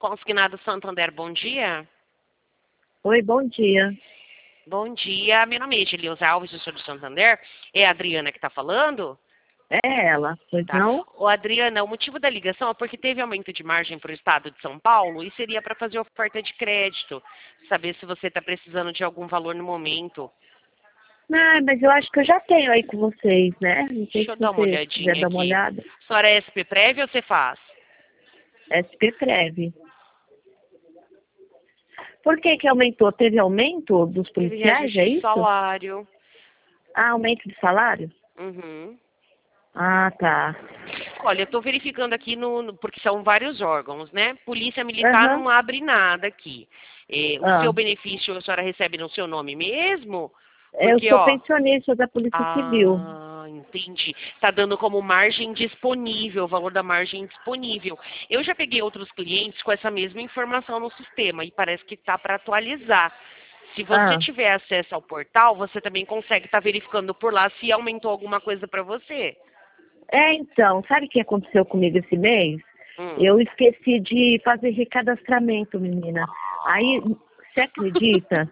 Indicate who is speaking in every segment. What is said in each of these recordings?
Speaker 1: Consignado Santander, bom dia.
Speaker 2: Oi, bom dia.
Speaker 1: Bom dia, meu nome é Edileuza Alves, do Senhor do Santander. É a Adriana que está falando?
Speaker 2: É ela, pois
Speaker 1: Tá.
Speaker 2: não?
Speaker 1: Ô, Adriana, o motivo da ligação é porque teve aumento de margem para o estado de São Paulo e seria para fazer oferta de crédito. Saber se você está precisando de algum valor no momento.
Speaker 2: Ah, mas eu acho que eu já tenho aí com vocês, né? Não sei
Speaker 1: Deixa eu
Speaker 2: se
Speaker 1: dar uma
Speaker 2: você quiser
Speaker 1: olhadinha
Speaker 2: dar uma
Speaker 1: aqui.
Speaker 2: olhada.
Speaker 1: A senhora é SP Prévia ou você faz?
Speaker 2: SP Prev. Por que que aumentou? Teve aumento dos
Speaker 1: Teve
Speaker 2: policiais,
Speaker 1: reajuste
Speaker 2: é
Speaker 1: de
Speaker 2: isso?
Speaker 1: salário.
Speaker 2: Ah, aumento de salário?
Speaker 1: Uhum.
Speaker 2: Ah, tá.
Speaker 1: Olha, eu estou verificando aqui, porque são vários órgãos, né? Polícia Militar
Speaker 2: Aham.
Speaker 1: não abre nada aqui. O
Speaker 2: Ah.
Speaker 1: seu benefício a senhora recebe no seu nome mesmo?
Speaker 2: Eu
Speaker 1: Porque,
Speaker 2: sou
Speaker 1: ó,
Speaker 2: pensionista da Polícia Civil.
Speaker 1: entendi. Tá dando como margem disponível, o valor da margem disponível. Eu já peguei outros clientes com essa mesma informação no sistema e parece que tá para atualizar. Se você
Speaker 2: Ah.
Speaker 1: tiver acesso ao portal, você também consegue estar verificando por lá se aumentou alguma coisa para você.
Speaker 2: Então, sabe o que aconteceu comigo esse mês?
Speaker 1: Hum.
Speaker 2: Eu esqueci de fazer recadastramento, menina. Aí, você acredita?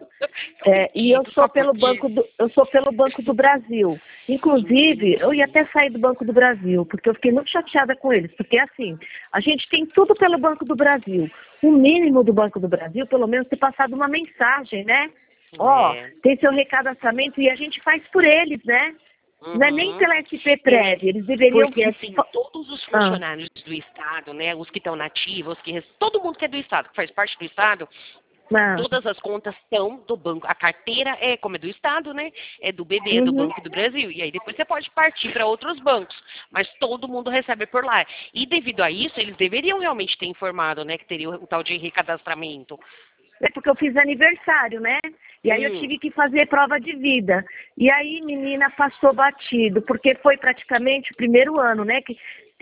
Speaker 2: E eu
Speaker 1: Acredito,
Speaker 2: sou
Speaker 1: só
Speaker 2: pelo
Speaker 1: porque.
Speaker 2: Banco do Brasil. Inclusive, eu ia
Speaker 1: Entendi.
Speaker 2: até sair do Banco do Brasil, porque eu fiquei muito chateada com eles, porque assim, a gente tem tudo pelo Banco do Brasil. O mínimo do Banco do Brasil, pelo menos, ter passado uma mensagem, né? Ó,
Speaker 1: É.
Speaker 2: tem seu recadastramento e a gente faz por eles, né? Não é nem
Speaker 1: Uhum.
Speaker 2: pela SP
Speaker 1: É,
Speaker 2: Prev, eles deveriam.
Speaker 1: porque assim, todos os
Speaker 2: Ah,
Speaker 1: funcionários do Estado, né, os que estão nativos, todo mundo que é do Estado, que faz parte do Estado,
Speaker 2: ah,
Speaker 1: todas as contas são do banco. A carteira é, como é do Estado, né, é do BB, é do
Speaker 2: uhum.
Speaker 1: Banco do Brasil. E aí depois você pode partir para outros bancos, mas todo mundo recebe por lá. E devido a isso, eles deveriam realmente ter informado, né, que teria o tal de recadastramento.
Speaker 2: É porque eu fiz aniversário, né? E aí eu
Speaker 1: Hum,
Speaker 2: tive que fazer prova de vida. E aí, menina, passou batido, porque foi praticamente o primeiro ano, né? Que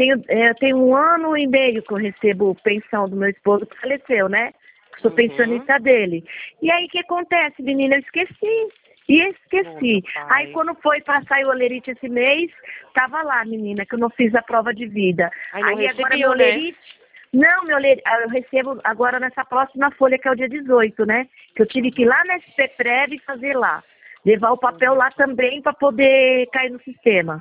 Speaker 2: tem 1 ano e meio que eu recebo pensão do meu esposo que faleceu, né? Sou
Speaker 1: uhum.
Speaker 2: pensionista dele. E aí, o que acontece, menina? Eu esqueci. E
Speaker 1: Oh, meu
Speaker 2: esqueci. Aí,
Speaker 1: pai.
Speaker 2: quando foi passar o olerite esse mês, tava lá, menina, que eu não fiz a prova de vida.
Speaker 1: Aí não
Speaker 2: Aí, agora, meu
Speaker 1: recebeu, né?
Speaker 2: olerite. Não, eu recebo agora nessa próxima folha, que é o dia 18, né? Que eu tive que ir
Speaker 1: Uhum.
Speaker 2: lá na SPPrev e fazer lá. Levar o
Speaker 1: Oh,
Speaker 2: papel
Speaker 1: meu
Speaker 2: lá também para poder cair no sistema.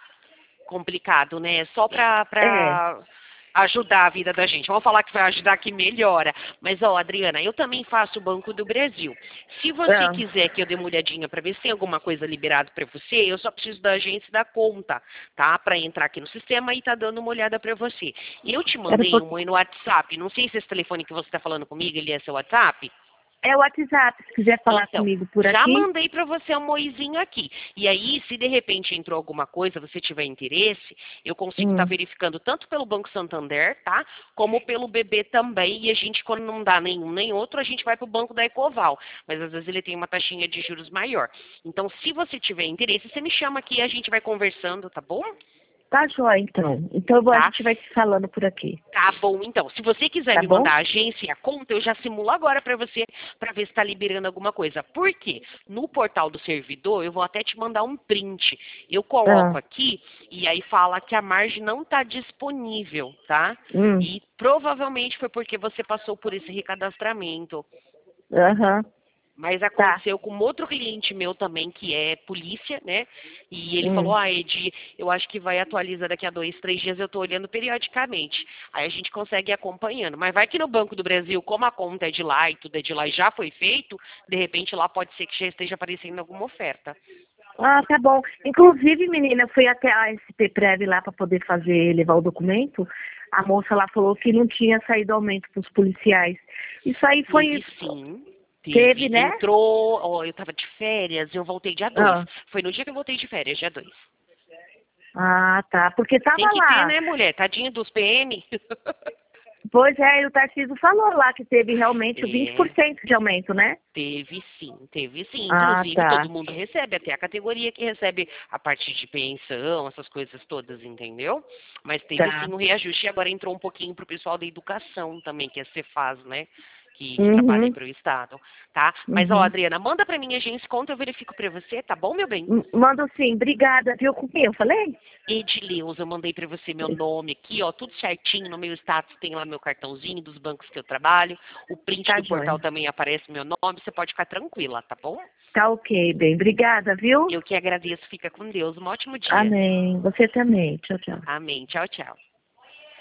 Speaker 1: complicado, né? Só
Speaker 2: É.
Speaker 1: para ajudar a vida da gente. Vamos falar que vai ajudar que melhora. Mas, ó, Adriana, eu também faço o Banco do Brasil. Se você
Speaker 2: Ah,
Speaker 1: quiser que eu dê uma olhadinha para ver se tem alguma coisa liberada para você, eu só preciso da agência da conta, tá? Para entrar aqui no sistema e tá dando uma olhada para você. Eu te
Speaker 2: era
Speaker 1: mandei
Speaker 2: por...
Speaker 1: uma no WhatsApp. Não sei se esse telefone que você está falando comigo, ele é seu WhatsApp.
Speaker 2: É o WhatsApp, se quiser falar
Speaker 1: Então,
Speaker 2: comigo por
Speaker 1: já
Speaker 2: aqui.
Speaker 1: mandei para você um moizinho aqui. E aí, se de repente entrou alguma coisa, você tiver interesse, eu consigo estar
Speaker 2: Hum.
Speaker 1: verificando tanto pelo Banco Santander, tá? Como pelo BB também. E a gente, quando não dá nenhum nem outro, a gente vai para o Banco da Ecoval. Mas às vezes ele tem uma taxinha de juros maior. Então, se você tiver interesse, você me chama aqui e a gente vai conversando, tá bom?
Speaker 2: Tá jóia, então. Então a
Speaker 1: Tá?
Speaker 2: gente vai se falando por aqui.
Speaker 1: Tá bom, então. Se você quiser
Speaker 2: Tá
Speaker 1: me
Speaker 2: bom?
Speaker 1: mandar a agência e a conta, eu já simulo agora para você, para ver se está liberando alguma coisa. Por quê? No portal do servidor, eu vou até te mandar um print. Eu coloco
Speaker 2: Ah,
Speaker 1: aqui e aí fala que a margem não está disponível, tá?
Speaker 2: hum,
Speaker 1: E provavelmente foi porque você passou por esse recadastramento.
Speaker 2: aham,
Speaker 1: Mas
Speaker 2: tá.
Speaker 1: aconteceu com um outro cliente meu também, que é polícia, né? E ele falou,
Speaker 2: Hum.
Speaker 1: Ed, eu acho que vai atualizar daqui a 2, 3 dias, eu tô olhando periodicamente. Aí a gente consegue ir acompanhando. Mas vai que no Banco do Brasil, como a conta é de lá e tudo é de lá e já foi feito, de repente lá pode ser que já esteja aparecendo alguma oferta.
Speaker 2: Ah, tá bom. Inclusive, menina, eu fui até a SP Prev lá para poder levar o documento. A moça lá falou que não tinha saído aumento para os policiais. Isso aí
Speaker 1: Teve
Speaker 2: foi.
Speaker 1: sim, teve.
Speaker 2: Teve, né?
Speaker 1: Entrou, ó, eu tava de férias, eu voltei dia 2.
Speaker 2: Ah,
Speaker 1: Foi no dia que eu voltei de férias, dia 2.
Speaker 2: tá. Porque tava
Speaker 1: Tem que ter,
Speaker 2: lá.
Speaker 1: né, mulher? Tadinha dos PM.
Speaker 2: Pois é, e o Tarcísio falou lá que teve realmente o vinte por
Speaker 1: É.
Speaker 2: cento de aumento, né?
Speaker 1: Teve sim, teve sim.
Speaker 2: Ah,
Speaker 1: Inclusive, todo
Speaker 2: tá.
Speaker 1: mundo recebe, até a categoria que recebe a parte de pensão, essas coisas todas, entendeu? Mas teve sim
Speaker 2: Tá.
Speaker 1: um reajuste e agora entrou um pouquinho pro pessoal da educação também, que é Cefaz, né? que trabalham
Speaker 2: Uhum.
Speaker 1: para o Estado, tá? Mas, ó,
Speaker 2: Uhum.
Speaker 1: Adriana, manda para mim a agência conta, eu verifico para você, tá bom, meu bem?
Speaker 2: Mando sim, obrigada, viu? Com quem eu falei?
Speaker 1: Edileuza, eu mandei para você meu nome aqui, ó, tudo certinho, no meu status tem lá meu cartãozinho dos bancos que eu trabalho, o print
Speaker 2: Tá
Speaker 1: do portal
Speaker 2: joia.
Speaker 1: também aparece meu nome, você pode ficar tranquila, tá bom?
Speaker 2: Tá ok, bem. Obrigada, viu?
Speaker 1: Eu que agradeço, fica com Deus, um ótimo dia.
Speaker 2: Amém. Você também. Tchau, tchau.
Speaker 1: Amém, tchau, tchau.